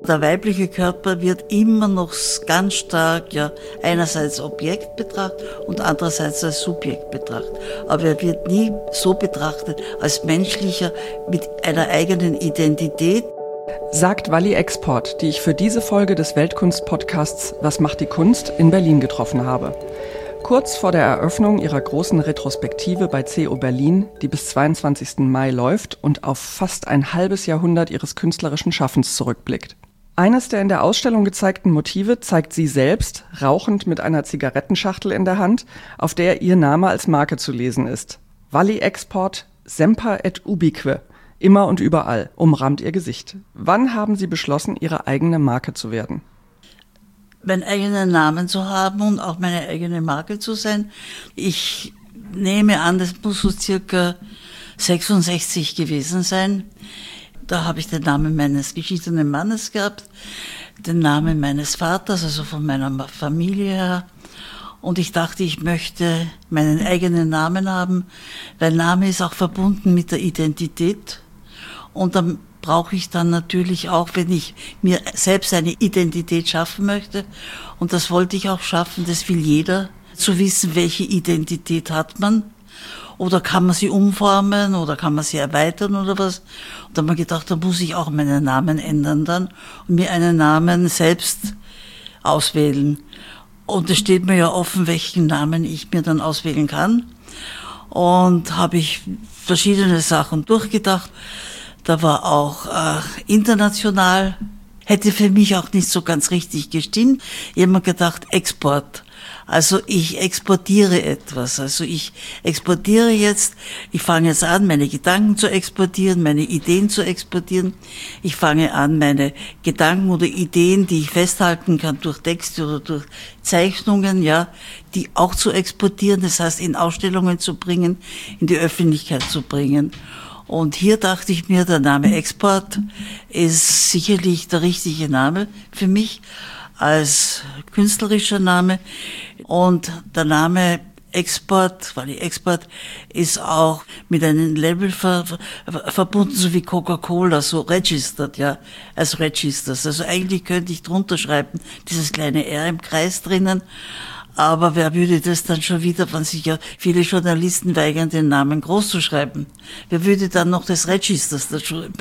Der weibliche Körper wird immer noch ganz stark, einerseits Objekt betrachtet und andererseits als Subjekt betrachtet. Aber er wird nie so betrachtet als menschlicher mit einer eigenen Identität. Sagt Walli Export, die ich für diese Folge des Weltkunst-Podcasts Was macht die Kunst in Berlin getroffen habe. Kurz vor der Eröffnung ihrer großen Retrospektive bei CO Berlin, die bis 22. Mai läuft und auf fast ein halbes Jahrhundert ihres künstlerischen Schaffens zurückblickt. Eines der in der Ausstellung gezeigten Motive zeigt sie selbst, rauchend mit einer Zigarettenschachtel in der Hand, auf der ihr Name als Marke zu lesen ist. Walli Export, semper et ubique, immer und überall, umrahmt ihr Gesicht. Wann haben Sie beschlossen, Ihre eigene Marke zu werden? Meinen eigenen Namen zu haben und auch meine eigene Marke zu sein. Ich nehme an, das muss so circa 66 gewesen sein. Da habe ich den Namen meines geschiedenen Mannes gehabt, den Namen meines Vaters, also von meiner Familie her. Und ich dachte, ich möchte meinen eigenen Namen haben, weil Name ist auch verbunden mit der Identität. Und dann brauche ich dann natürlich auch, wenn ich mir selbst eine Identität schaffen möchte, und das wollte ich auch schaffen, das will jeder, zu wissen, welche Identität hat man. Oder kann man sie umformen oder kann man sie erweitern oder was? Und da habe ich gedacht, da muss ich auch meinen Namen ändern dann und mir einen Namen selbst auswählen. Und es steht mir ja offen, welchen Namen ich mir dann auswählen kann. Und habe ich verschiedene Sachen durchgedacht. Da war auch international, hätte für mich auch nicht so ganz richtig gestimmt. Ich habe mir gedacht, Export. Also ich exportiere etwas. Also ich exportiere jetzt, ich fange jetzt an, meine Gedanken zu exportieren, meine Ideen zu exportieren. Ich fange an, meine Gedanken oder Ideen, die ich festhalten kann durch Texte oder durch Zeichnungen, die auch zu exportieren. Das heißt, in Ausstellungen zu bringen, in die Öffentlichkeit zu bringen. Und hier dachte ich mir, der Name Export ist sicherlich der richtige Name für mich als künstlerischer Name. Und der Name Export, Walli Export, ist auch mit einem Label verbunden, so wie Coca-Cola, so registered, als Registers. Also eigentlich könnte ich drunter schreiben, dieses kleine R im Kreis drinnen. Aber wer würde das dann schon wieder, wenn sich ja viele Journalisten weigern, den Namen groß zu schreiben? Wer würde dann noch des Registers da schreiben?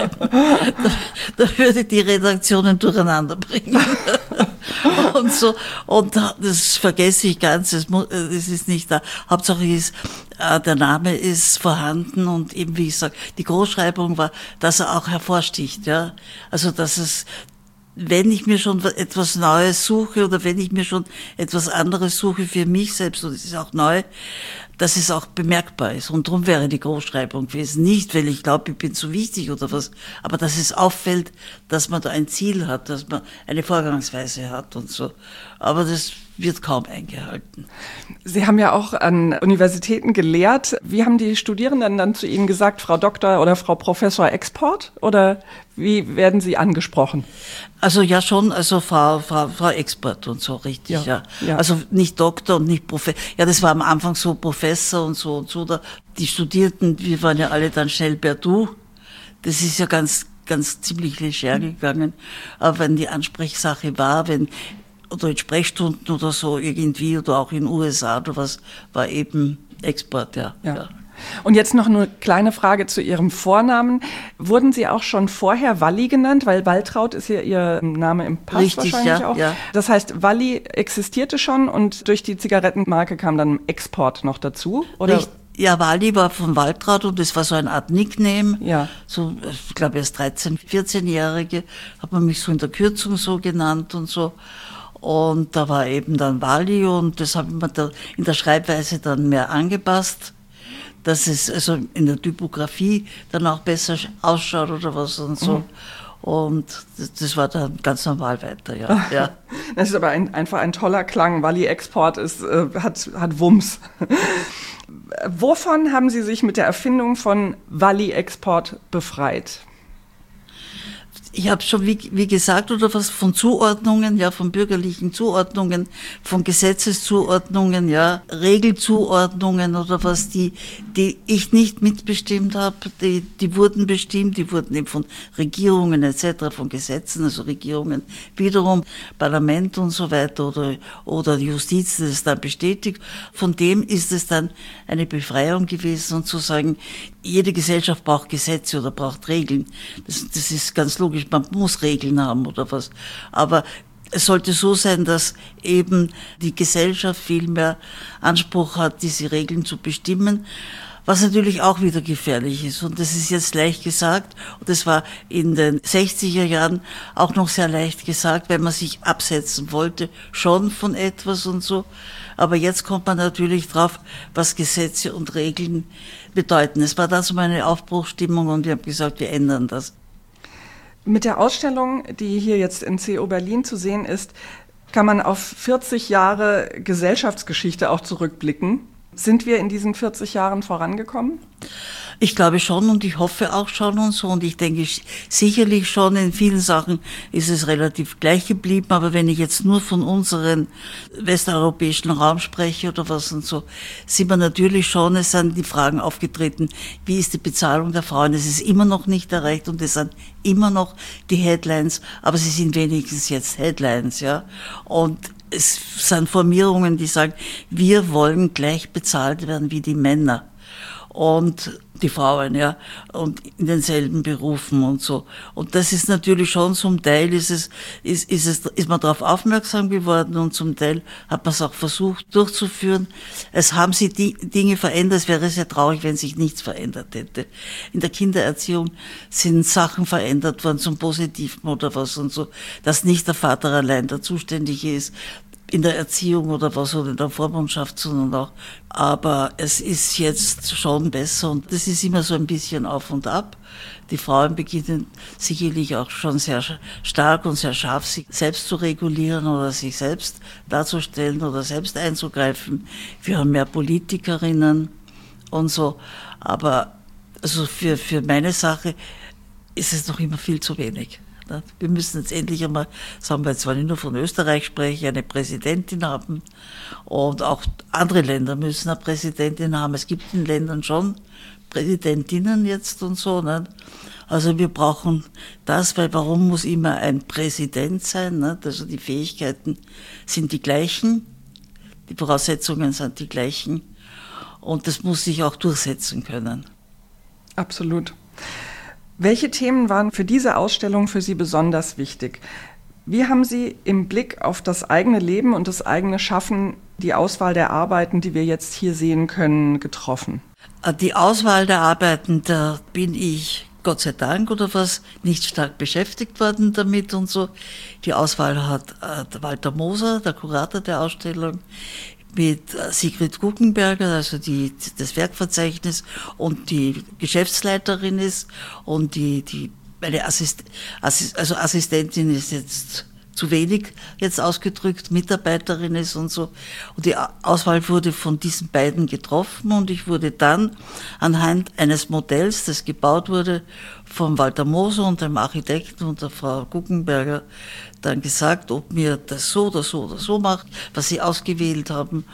Da würde die Redaktionen durcheinander bringen. Und so, und das vergesse ich ganz, das ist nicht da. Hauptsache ist, der Name ist vorhanden und eben, wie ich sage, die Großschreibung war, dass er auch hervorsticht, Also, dass es, wenn ich mir schon etwas Neues suche oder wenn ich mir schon etwas anderes suche für mich selbst, und es ist auch neu, dass es auch bemerkbar ist. Und darum wäre die Großschreibung gewesen. Nicht, weil ich glaube, ich bin zu wichtig oder was, aber dass es auffällt, dass man da ein Ziel hat, dass man eine Vorgangsweise hat und so. Aber das wird kaum eingehalten. Sie haben ja auch an Universitäten gelehrt. Wie haben die Studierenden dann zu Ihnen gesagt, Frau Doktor oder Frau Professor Export? Oder wie werden Sie angesprochen? Also ja schon, also Frau Export und so, richtig, ja. Also nicht Doktor und nicht Professor. Ja, das war am Anfang so Professor und so. Die Studierenden, wir waren ja alle dann schnell per Du. Das ist ja ganz ziemlich leger gegangen. Aber wenn die Ansprechsache war, oder in Sprechstunden oder so irgendwie, oder auch in den USA oder was, war eben Export, ja. Und jetzt noch eine kleine Frage zu Ihrem Vornamen. Wurden Sie auch schon vorher Walli genannt? Weil Waltraud ist ja Ihr Name im Pass. Richtig, wahrscheinlich auch. Ja. Das heißt, Walli existierte schon und durch die Zigarettenmarke kam dann Export noch dazu? Oder? Ja, Walli war von Waltraud und das war so eine Art Nickname. Ja. So, ich glaube, als 13-, 14-Jährige hat man mich so in der Kürzung so genannt und so. Und da war eben dann Walli und das habe ich mir da in der Schreibweise dann mehr angepasst, dass es also in der Typografie dann auch besser ausschaut oder was und so. Und das war dann ganz normal weiter, ja. Das ist aber einfach ein toller Klang. Walli Export hat Wumms. Wovon haben Sie sich mit der Erfindung von Walli Export befreit? Ich habe schon, wie gesagt, oder was von Zuordnungen, ja, von bürgerlichen Zuordnungen, von Gesetzeszuordnungen, ja, Regelzuordnungen oder was, die ich nicht mitbestimmt habe, die wurden bestimmt, die wurden eben von Regierungen etc., von Gesetzen, also Regierungen wiederum, Parlament und so weiter oder Justiz, das es dann bestätigt. Von dem ist es dann eine Befreiung gewesen und zu sagen, jede Gesellschaft braucht Gesetze oder braucht Regeln. Das ist ganz logisch, man muss Regeln haben oder was. Aber es sollte so sein, dass eben die Gesellschaft viel mehr Anspruch hat, diese Regeln zu bestimmen, was natürlich auch wieder gefährlich ist. Und das ist jetzt leicht gesagt. Und das war in den 60er Jahren auch noch sehr leicht gesagt, wenn man sich absetzen wollte, schon von etwas und so. Aber jetzt kommt man natürlich drauf, was Gesetze und Regeln bedeuten. Es war da so eine Aufbruchsstimmung und wir haben gesagt, wir ändern das. Mit der Ausstellung, die hier jetzt in CO Berlin zu sehen ist, kann man auf 40 Jahre Gesellschaftsgeschichte auch zurückblicken. Sind wir in diesen 40 Jahren vorangekommen? Ich glaube schon und ich hoffe auch schon und so und ich denke sicherlich schon, in vielen Sachen ist es relativ gleich geblieben, aber wenn ich jetzt nur von unseren westeuropäischen Raum spreche oder was und so, sieht man natürlich schon, es sind die Fragen aufgetreten, wie ist die Bezahlung der Frauen, es ist immer noch nicht erreicht und es sind immer noch die Headlines, aber sie sind wenigstens jetzt Headlines, ja, und es sind Formierungen, die sagen, wir wollen gleich bezahlt werden wie die Männer und die Frauen, ja, und in denselben Berufen und so. Und das ist natürlich schon zum Teil ist man darauf aufmerksam geworden und zum Teil hat man es auch versucht durchzuführen. Es haben sich die Dinge verändert. Es wäre sehr traurig, wenn sich nichts verändert hätte. In der Kindererziehung sind Sachen verändert worden zum Positiven oder was und so, dass nicht der Vater allein der Zuständige ist in der Erziehung oder was oder in der Vormundschaft, sondern auch. Aber es ist jetzt schon besser und das ist immer so ein bisschen auf und ab. Die Frauen beginnen sicherlich auch schon sehr stark und sehr scharf, sich selbst zu regulieren oder sich selbst darzustellen oder selbst einzugreifen. Wir haben mehr Politikerinnen und so. Aber also für meine Sache ist es noch immer viel zu wenig. Wir müssen jetzt endlich einmal, sagen wir jetzt, wenn ich nur von Österreich spreche, eine Präsidentin haben und auch andere Länder müssen eine Präsidentin haben. Es gibt in Ländern schon Präsidentinnen jetzt und so. Nicht? Also wir brauchen das, weil warum muss immer ein Präsident sein? Nicht? Also die Fähigkeiten sind die gleichen, die Voraussetzungen sind die gleichen und das muss sich auch durchsetzen können. Absolut. Welche Themen waren für diese Ausstellung für Sie besonders wichtig? Wie haben Sie im Blick auf das eigene Leben und das eigene Schaffen die Auswahl der Arbeiten, die wir jetzt hier sehen können, getroffen? Die Auswahl der Arbeiten, da bin ich, Gott sei Dank oder was, nicht stark beschäftigt worden damit und so. Die Auswahl hat Walter Moser, der Kurator der Ausstellung, mit Sigrid Guggenberger, also das Werkverzeichnis und die Geschäftsleiterin ist und meine Assistentin ist jetzt zu wenig jetzt ausgedrückt, Mitarbeiterin ist und so. Und die Auswahl wurde von diesen beiden getroffen und ich wurde dann anhand eines Modells, das gebaut wurde von Walter Moser und dem Architekten und der Frau Guggenberger, dann gesagt, ob mir das so oder so oder so macht, was sie ausgewählt haben.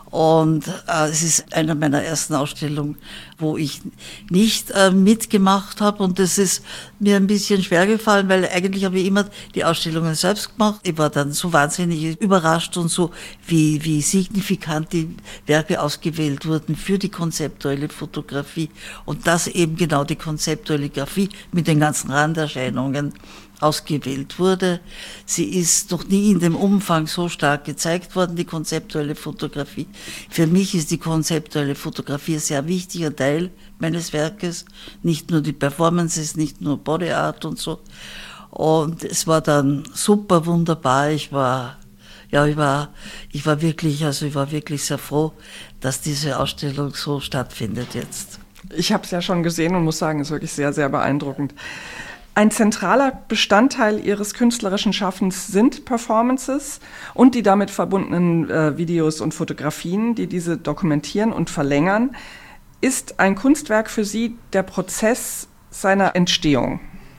Und es ist eine meiner ersten Ausstellungen, wo ich nicht mitgemacht habe. Und das ist mir ein bisschen schwer gefallen, weil eigentlich habe ich immer die Ausstellungen selbst gemacht. Ich war dann so wahnsinnig überrascht und so, wie signifikant die Werke ausgewählt wurden für die konzeptuelle Fotografie. Und dass eben genau die konzeptuelle Grafie mit den ganzen Randerscheinungen ausgewählt wurde. Sie ist noch nie in dem Umfang so stark gezeigt worden, die konzeptuelle Fotografie. Für mich ist die konzeptuelle Fotografie ein sehr wichtiger Teil meines Werkes. Nicht nur die Performances, nicht nur Body Art und so. Und es war dann super wunderbar. Ich war wirklich sehr froh, dass diese Ausstellung so stattfindet jetzt. Ich habe es ja schon gesehen und muss sagen, es ist wirklich sehr, sehr beeindruckend. Ein zentraler Bestandteil Ihres künstlerischen Schaffens sind Performances und die damit verbundenen Videos und Fotografien, die diese dokumentieren und verlängern. Ist ein Kunstwerk für Sie der Prozess seiner Entstehung?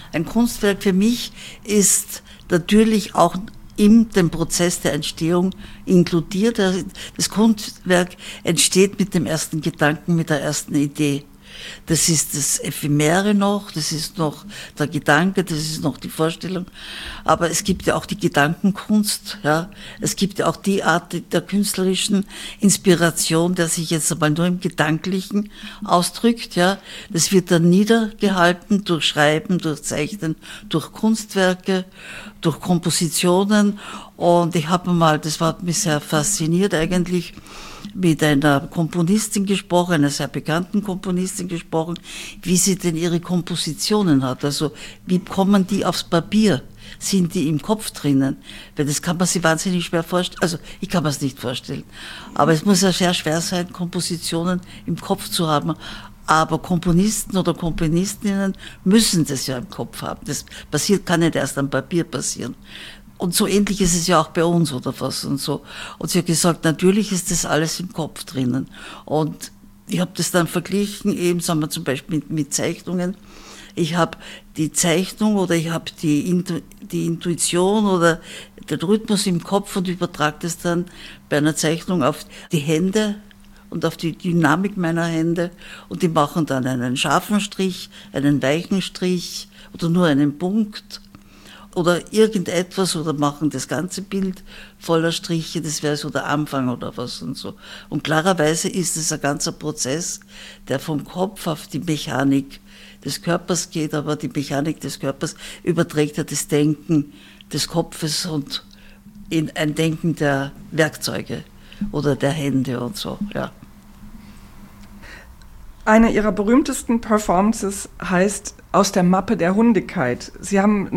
Ein Kunstwerk für mich ist natürlich auch in dem Prozess der Entstehung inkludiert. Das Kunstwerk entsteht mit dem ersten Gedanken, mit der ersten Idee. Das ist das Ephemere noch, das ist noch der Gedanke, das ist noch die Vorstellung. Aber es gibt ja auch die Gedankenkunst, ja. Es gibt ja auch die Art der künstlerischen Inspiration, der sich jetzt aber nur im Gedanklichen ausdrückt, ja. Das wird dann niedergehalten durch Schreiben, durch Zeichnen, durch Kunstwerke, durch Kompositionen. Und ich habe mal, das hat mich sehr fasziniert eigentlich, mit einer Komponistin gesprochen, einer sehr bekannten Komponistin gesprochen, wie sie denn ihre Kompositionen hat. Also wie kommen die aufs Papier? Sind die im Kopf drinnen? Weil das kann man sich wahnsinnig schwer vorstellen. Also ich kann mir es nicht vorstellen. Aber es muss ja sehr schwer sein, Kompositionen im Kopf zu haben. Aber Komponisten oder Komponistinnen müssen das ja im Kopf haben. Das kann nicht erst am Papier passieren. Und so ähnlich ist es ja auch bei uns oder was und so. Und sie hat gesagt, natürlich ist das alles im Kopf drinnen. Und ich habe das dann verglichen, eben sagen wir zum Beispiel mit Zeichnungen. Ich habe die Zeichnung oder ich habe die Intuition oder den Rhythmus im Kopf und übertrage das dann bei einer Zeichnung auf die Hände und auf die Dynamik meiner Hände. Und die machen dann einen scharfen Strich, einen weichen Strich oder nur einen Punkt. Oder irgendetwas oder machen das ganze Bild voller Striche, das wäre so der Anfang oder was und so. Und klarerweise ist es ein ganzer Prozess, der vom Kopf auf die Mechanik des Körpers geht, aber die Mechanik des Körpers überträgt ja das Denken des Kopfes und in ein Denken der Werkzeuge oder der Hände und so, ja. Eine ihrer berühmtesten Performances heißt Aus der Mappe der Hundigkeit. Sie haben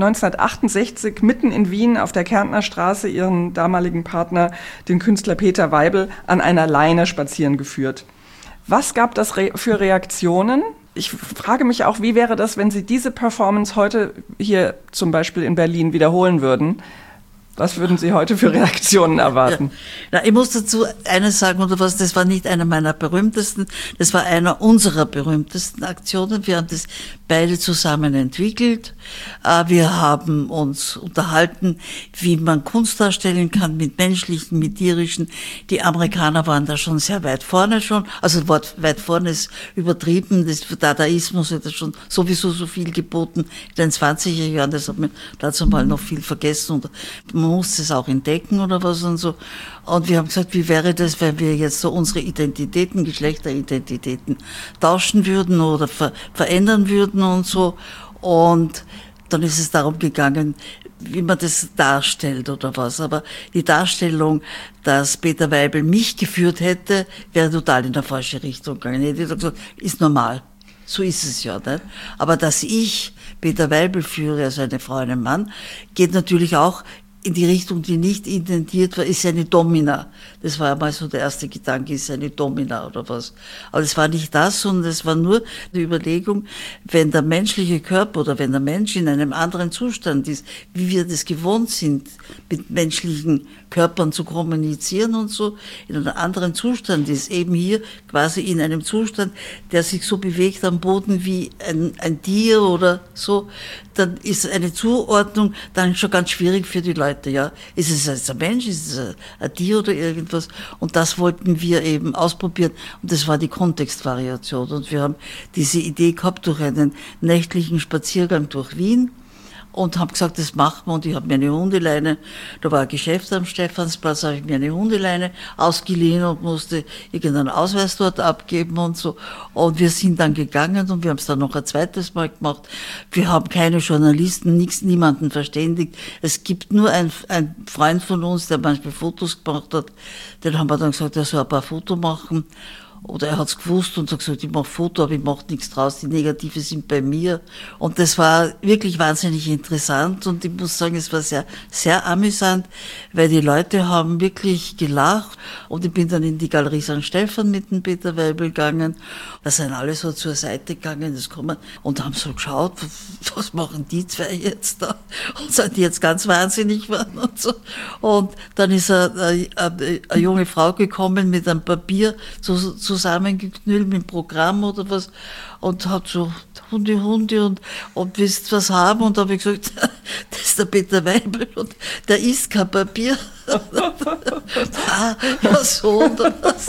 1968 mitten in Wien auf der Kärntner Straße ihren damaligen Partner, den Künstler Peter Weibel, an einer Leine spazieren geführt. Was gab das für Reaktionen? Ich frage mich auch, wie wäre das, wenn Sie diese Performance heute hier zum Beispiel in Berlin wiederholen würden? Was würden Sie heute für Reaktionen erwarten? Ja. Na, ich muss dazu eines sagen, oder was, das war nicht einer meiner berühmtesten, das war einer unserer berühmtesten Aktionen. Wir haben das beide zusammen entwickelt. Wir haben uns unterhalten, wie man Kunst darstellen kann mit menschlichen, mit tierischen. Die Amerikaner waren da schon sehr weit vorne schon. Also Wort weit vorne ist übertrieben. Das Dadaismus hat schon sowieso so viel geboten in den 20er Jahren. Das hat man dazu mal noch viel vergessen. Und man muss es auch entdecken oder was und so. Und wir haben gesagt, wie wäre das, wenn wir jetzt so unsere Identitäten, Geschlechteridentitäten tauschen würden oder verändern würden und so. Und dann ist es darum gegangen, wie man das darstellt oder was. Aber die Darstellung, dass Peter Weibel mich geführt hätte, wäre total in der falsche Richtung gegangen. Ich hätte gesagt, ist normal. So ist es ja, nicht? Aber dass ich Peter Weibel führe, also eine Frau, einen Mann, geht natürlich auch in die Richtung, die nicht intendiert war, ist eine Domina. Das war einmal so der erste Gedanke, ist eine Domina oder was. Aber es war nicht das, sondern es war nur die Überlegung, wenn der menschliche Körper oder wenn der Mensch in einem anderen Zustand ist, wie wir das gewohnt sind, mit menschlichen Körpern zu kommunizieren und so, in einem anderen Zustand ist, eben hier quasi in einem Zustand, der sich so bewegt am Boden wie ein Tier oder so, dann ist eine Zuordnung dann schon ganz schwierig für die Leute, ja. Ist es jetzt ein Mensch, ist es ein Tier oder irgendwas? Und das wollten wir eben ausprobieren. Und das war die Kontextvariation. Und wir haben diese Idee gehabt durch einen nächtlichen Spaziergang durch Wien. Und habe gesagt, das machen wir. Und ich habe mir eine Hundeleine, da war ein Geschäft am Stephansplatz, habe ich mir eine Hundeleine ausgeliehen und musste irgendeinen Ausweis dort abgeben und so. Und wir sind dann gegangen und wir haben es dann noch ein zweites Mal gemacht. Wir haben keine Journalisten, niemanden verständigt. Es gibt nur ein Freund von uns, der manchmal Fotos gemacht hat. Den haben wir dann gesagt, er soll ein paar Fotos machen. Oder er hat's gewusst und hat gesagt, ich mache Foto, aber ich mache nichts draus, die Negative sind bei mir. Und das war wirklich wahnsinnig interessant und ich muss sagen, es war sehr, sehr amüsant, weil die Leute haben wirklich gelacht und ich bin dann in die Galerie St. Stephan mit dem Peter Weibel gegangen. Da sind alle so zur Seite gegangen, das kommen und haben so geschaut, was machen die zwei jetzt da? Und sind die jetzt ganz wahnsinnig geworden und so. Und dann ist eine junge Frau gekommen mit einem Papier, zusammengeknüllt mit dem Programm oder was und hat so Hundi und willst was haben? Und da habe ich gesagt, das ist der Peter Weibel und der isst kein Papier. Ja, so und was.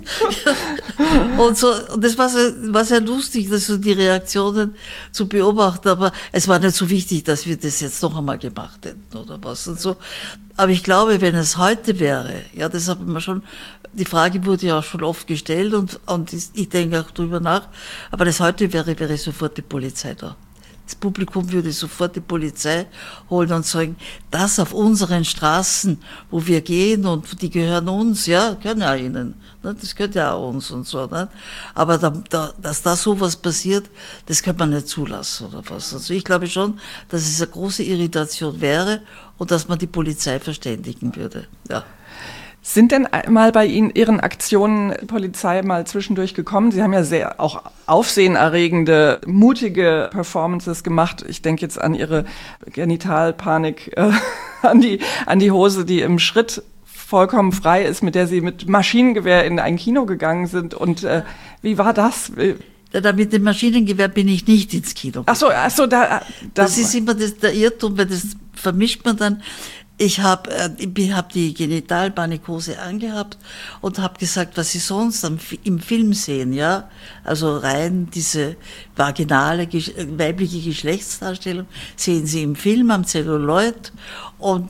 Und so, und das war sehr lustig, das so die Reaktionen zu beobachten, aber es war nicht so wichtig, dass wir das jetzt noch einmal gemacht hätten oder was und so. Aber ich glaube, wenn es heute wäre, ja, das hat man schon, die Frage wurde ja auch schon oft gestellt und ich denke auch drüber nach, aber das heute wäre sofort die Polizei da. Das Publikum würde sofort die Polizei holen und sagen, das auf unseren Straßen, wo wir gehen und die gehören uns, ja, gehören ja ihnen, ne? Das gehört ja auch uns und so. Ne? Aber dass da sowas passiert, das kann man nicht zulassen oder was. Also ich glaube schon, dass es eine große Irritation wäre und dass man die Polizei verständigen würde. Ja. Sind denn mal bei Ihren Aktionen Polizei mal zwischendurch gekommen? Sie haben ja sehr auch aufsehenerregende, mutige Performances gemacht. Ich denke jetzt an Ihre Genitalpanik, an die Hose, die im Schritt vollkommen frei ist, mit der Sie mit Maschinengewehr in ein Kino gegangen sind. Und wie war das? Da mit dem Maschinengewehr bin ich nicht ins Kino gegangen. Ach so, das ist immer der Irrtum, weil das vermischt man dann. Ich hab die Genitalpanikose angehabt und habe gesagt, was Sie sonst im Film sehen, ja, also rein diese vaginale, weibliche Geschlechtsdarstellung sehen Sie im Film am Zelluloid und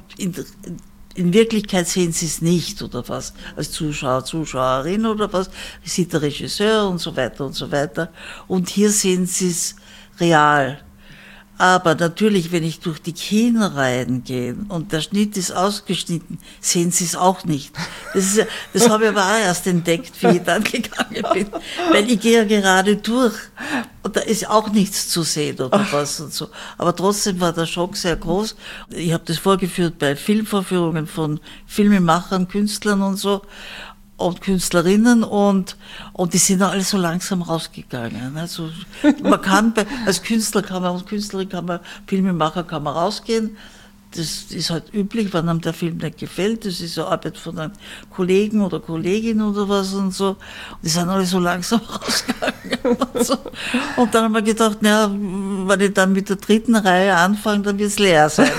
in Wirklichkeit sehen Sie es nicht oder was, als Zuschauer, Zuschauerin oder was, sieht der Regisseur und so weiter und so weiter und hier sehen Sie es real. Aber natürlich, wenn ich durch die Kinnreihen gehe und der Schnitt ist ausgeschnitten, sehen Sie es auch nicht. Das habe ich aber auch erst entdeckt, wie ich dann gegangen bin. Weil ich gehe ja gerade durch und da ist auch nichts zu sehen oder was und so. Aber trotzdem war der Schock sehr groß. Ich habe das vorgeführt bei Filmvorführungen von Filmemachern, Künstlern und so. Und Künstlerinnen und die sind alle so langsam rausgegangen. Also man kann als Künstler und Künstlerin Filmemacher kann man rausgehen. Das ist halt üblich, wenn einem der Film nicht gefällt. Das ist so Arbeit von einem Kollegen oder Kollegin oder was und so. Und die sind alle so langsam rausgegangen und so. Und dann haben wir gedacht, na, wenn ich dann mit der dritten Reihe anfange, dann wird es leer sein.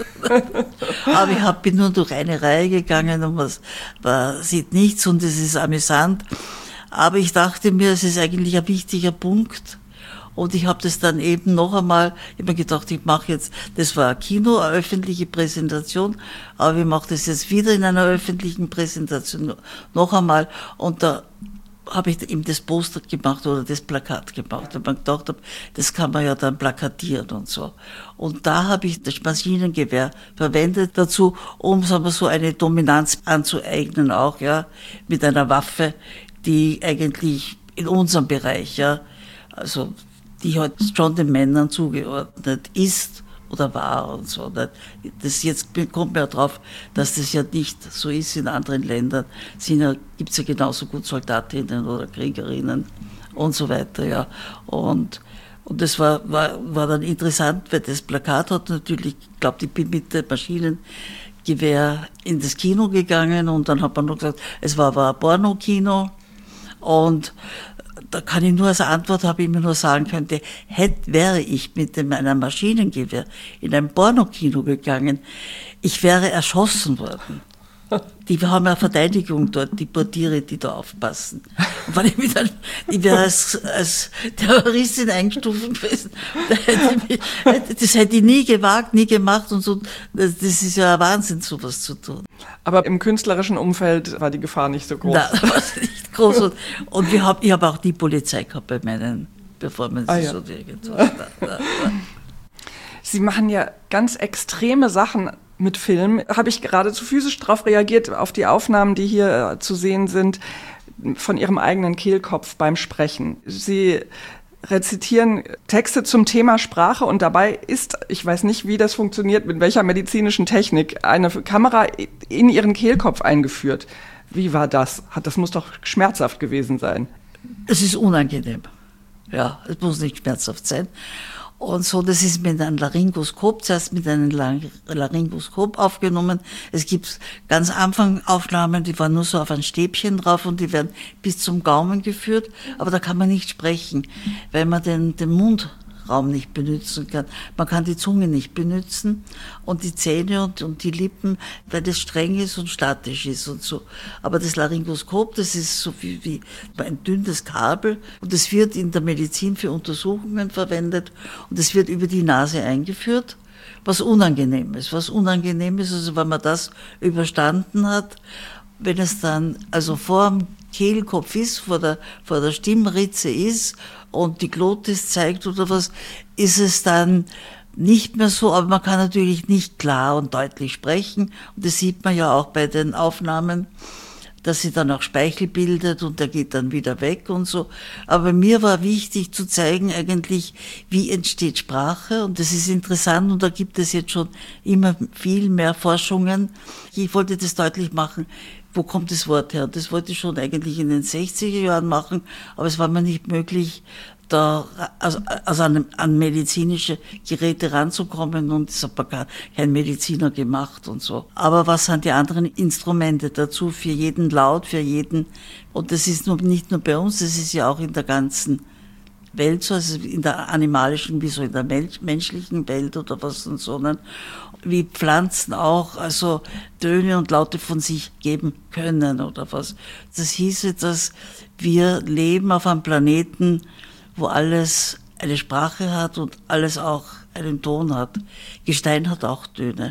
Aber ich bin nur durch eine Reihe gegangen und man sieht nichts und es ist amüsant. Aber ich dachte mir, es ist eigentlich ein wichtiger Punkt. Und ich habe das dann eben noch einmal, ich habe mir gedacht, ich mache jetzt, das war ein Kino, eine öffentliche Präsentation, aber ich mache das jetzt wieder in einer öffentlichen Präsentation noch einmal. Und da habe ich eben das Poster gemacht oder das Plakat gemacht, weil man gedacht habe, das kann man ja dann plakatieren und so. Und da habe ich das Maschinengewehr verwendet dazu, um, sagen wir, so eine Dominanz anzueignen auch, ja, mit einer Waffe, die eigentlich in unserem Bereich, ja, also die halt schon den Männern zugeordnet ist oder war und so. Das jetzt kommt mir ja drauf, dass das ja nicht so ist in anderen Ländern. Gibt es ja genauso gut Soldatinnen oder Kriegerinnen und so weiter, ja. Und das war dann interessant, weil das Plakat hat natürlich, ich glaube, ich bin mit dem Maschinengewehr in das Kino gegangen und dann hat man noch gesagt, es war aber ein Pornokino und da kann ich nur als Antwort, habe ich mir nur sagen können, wäre ich mit einem Maschinengewehr in ein Pornokino gegangen, ich wäre erschossen worden. Die haben eine Verteidigung dort, die Portiere, die da aufpassen. Und wenn ich wäre als Terroristin eingestuft gewesen, das hätte ich nie gewagt, nie gemacht und so. Das ist ja ein Wahnsinn, sowas zu tun. Aber im künstlerischen Umfeld war die Gefahr nicht so groß. Nein, war nicht groß. Und ich habe auch die Polizei gehabt bei meinen Performances. Ja. Und irgendwas. Sie machen ja ganz extreme Sachen mit Film. Habe ich geradezu physisch darauf reagiert, auf die Aufnahmen, die hier zu sehen sind, von Ihrem eigenen Kehlkopf beim Sprechen. Sie rezitieren Texte zum Thema Sprache und dabei ist, ich weiß nicht, wie das funktioniert, mit welcher medizinischen Technik, eine Kamera in Ihren Kehlkopf eingeführt. Wie war das? Das muss doch schmerzhaft gewesen sein. Es ist unangenehm. Ja, es muss nicht schmerzhaft sein. Und so, das ist mit einem Laryngoskop, zuerst mit einem Laryngoskop aufgenommen. Es gibt ganz Anfang Aufnahmen, die waren nur so auf ein Stäbchen drauf und die werden bis zum Gaumen geführt, aber da kann man nicht sprechen, weil man den Mund Raum nicht benutzen kann. Man kann die Zunge nicht benutzen und die Zähne und die Lippen, weil das streng ist und statisch ist und so. Aber das Laryngoskop, das ist so wie ein dünnes Kabel und das wird in der Medizin für Untersuchungen verwendet und es wird über die Nase eingeführt. Was unangenehm ist, also wenn man das überstanden hat, wenn es dann also vor dem Kehlkopf ist, vor der Stimmritze ist und die Glotis zeigt oder was, ist es dann nicht mehr so, aber man kann natürlich nicht klar und deutlich sprechen und das sieht man ja auch bei den Aufnahmen, dass sie dann auch Speichel bildet und der geht dann wieder weg und so. Aber mir war wichtig zu zeigen eigentlich, wie entsteht Sprache und das ist interessant und da gibt es jetzt schon immer viel mehr Forschungen. Ich wollte das deutlich machen, wo kommt das Wort her? Das wollte ich schon eigentlich in den 60er Jahren machen, aber es war mir nicht möglich, da an medizinische Geräte ranzukommen und das hat kein Mediziner gemacht und so. Aber was sind die anderen Instrumente dazu für jeden Laut, für jeden? Und das ist nicht nur bei uns, das ist ja auch in der ganzen Welt so, also in der animalischen wie so in der menschlichen Welt oder was und so, ne? Wie Pflanzen auch also Töne und Laute von sich geben können oder was. Das hieße, dass wir leben auf einem Planeten, wo alles eine Sprache hat und alles auch einen Ton hat. Gestein hat auch Töne.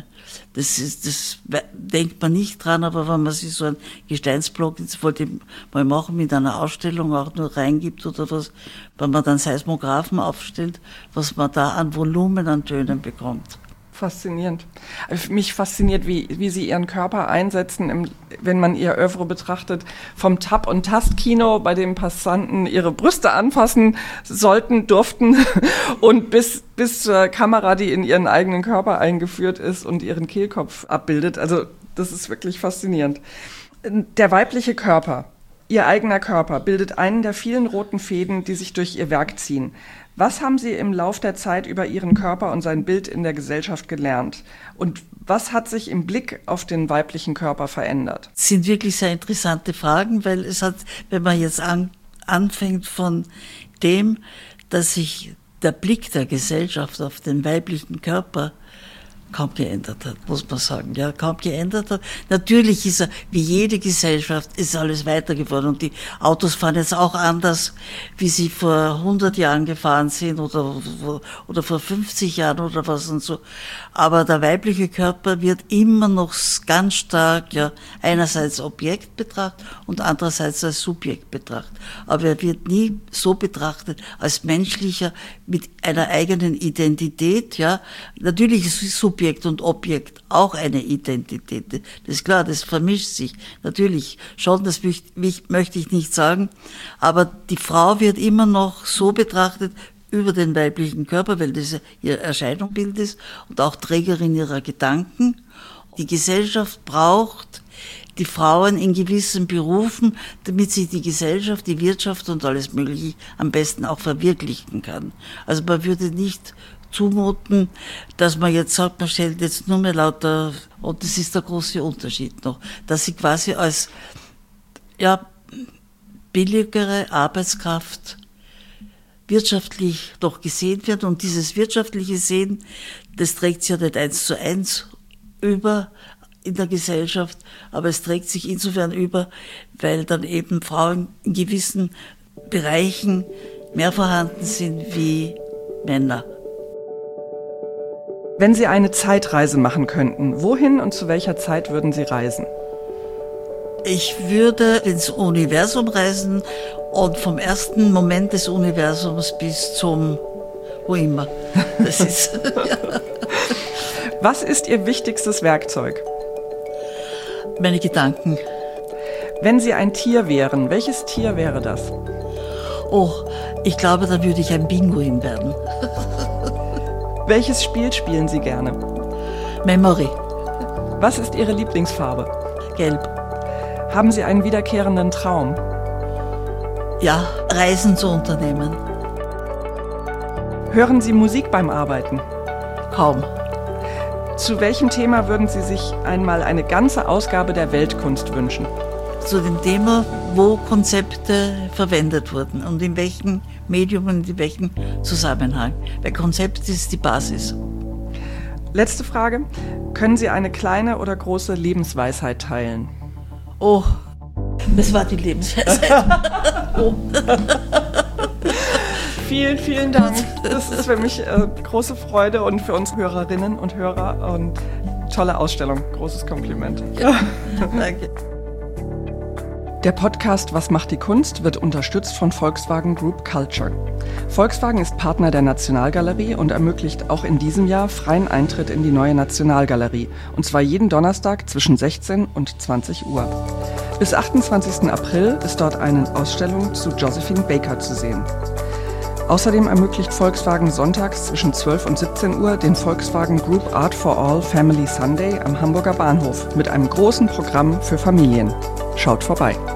Das denkt man nicht dran, aber wenn man sich so einen Gesteinsblock, das wollte ich mal machen, mit einer Ausstellung auch nur reingibt oder was, wenn man dann Seismographen aufstellt, was man da an Volumen an Tönen bekommt. Faszinierend. Mich fasziniert, wie Sie Ihren Körper einsetzen, wenn man Ihr Oeuvre betrachtet, vom Tap- und Tastkino, bei dem Passanten ihre Brüste anfassen sollten, durften, und bis zur Kamera, die in ihren eigenen Körper eingeführt ist und ihren Kehlkopf abbildet. Also das ist wirklich faszinierend. Der weibliche Körper, Ihr eigener Körper, bildet einen der vielen roten Fäden, die sich durch Ihr Werk ziehen. Was haben Sie im Lauf der Zeit über Ihren Körper und sein Bild in der Gesellschaft gelernt? Und was hat sich im Blick auf den weiblichen Körper verändert? Das sind wirklich sehr interessante Fragen, weil es hat, wenn man jetzt anfängt von dem, dass sich der Blick der Gesellschaft auf den weiblichen Körper kaum geändert hat, muss man sagen. Ja, kaum geändert hat. Natürlich ist wie jede Gesellschaft, ist alles weiter geworden. Und die Autos fahren jetzt auch anders, wie sie vor 100 Jahren gefahren sind oder vor 50 Jahren oder was und so. Aber der weibliche Körper wird immer noch ganz stark, ja, einerseits Objekt betrachtet und andererseits als Subjekt betrachtet. Aber er wird nie so betrachtet als menschlicher mit einer eigenen Identität, ja. Natürlich ist Subjekt und Objekt auch eine Identität. Das ist klar, das vermischt sich. Natürlich schon, das möchte ich nicht sagen. Aber die Frau wird immer noch so betrachtet über den weiblichen Körper, weil das ihr Erscheinungsbild ist und auch Trägerin ihrer Gedanken. Die Gesellschaft braucht die Frauen in gewissen Berufen, damit sich die Gesellschaft, die Wirtschaft und alles Mögliche am besten auch verwirklichen kann. Also man würde nicht zumuten, dass man jetzt sagt, man stellt jetzt nur mehr lauter, und das ist der große Unterschied noch, dass sie quasi als billigere Arbeitskraft wirtschaftlich doch gesehen wird, und dieses wirtschaftliche Sehen, das trägt sich ja nicht 1:1 über in der Gesellschaft, aber es trägt sich insofern über, weil dann eben Frauen in gewissen Bereichen mehr vorhanden sind wie Männer. Wenn Sie eine Zeitreise machen könnten, wohin und zu welcher Zeit würden Sie reisen? Ich würde ins Universum reisen und vom ersten Moment des Universums bis zum wo immer. Das ist, ja. Was ist Ihr wichtigstes Werkzeug? Meine Gedanken. Wenn Sie ein Tier wären, welches Tier wäre das? Oh, ich glaube, dann würde ich ein Pinguin werden. Welches Spiel spielen Sie gerne? Memory. Was ist Ihre Lieblingsfarbe? Gelb. Haben Sie einen wiederkehrenden Traum? Ja, Reisen zu unternehmen. Hören Sie Musik beim Arbeiten? Kaum. Zu welchem Thema würden Sie sich einmal eine ganze Ausgabe der Weltkunst wünschen? zu dem Thema, wo Konzepte verwendet wurden und in welchem Medium und in welchem Zusammenhang. Weil Konzept ist die Basis. Letzte Frage. Können Sie eine kleine oder große Lebensweisheit teilen? Oh, das war die Lebensweisheit. Oh. Vielen, vielen Dank. Das ist für mich große Freude und für uns Hörerinnen und Hörer und tolle Ausstellung. Großes Kompliment. Ja, danke. Der Podcast Was macht die Kunst wird unterstützt von Volkswagen Group Culture. Volkswagen ist Partner der Nationalgalerie und ermöglicht auch in diesem Jahr freien Eintritt in die neue Nationalgalerie, und zwar jeden Donnerstag zwischen 16 und 20 Uhr. Bis 28. April ist dort eine Ausstellung zu Josephine Baker zu sehen. Außerdem ermöglicht Volkswagen sonntags zwischen 12 und 17 Uhr den Volkswagen Group Art for All Family Sunday am Hamburger Bahnhof mit einem großen Programm für Familien. Schaut vorbei.